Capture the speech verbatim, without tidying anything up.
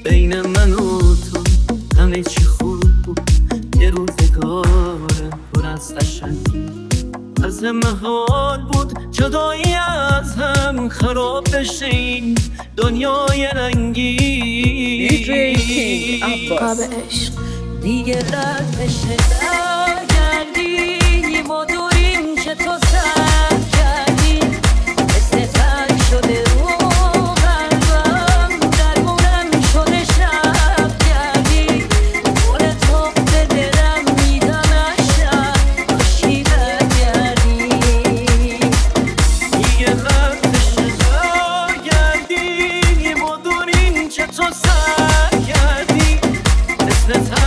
بین من و تو همه چی خوب بود، یه روزگارم پر از قشنگی. از محال بود جدایی از هم خراب بشه این دنیای رنگی. قاب عشق دیگه رد بشه برگردی، ما دوریم که تو سر کردی، مثل تر شده رو قلبم، درمونم شده شب کردی. گل تو به دلم میدم شب باشی برگردی. دیگه رد بشه برگردی، ما دوریم که تو سر کردی، مثل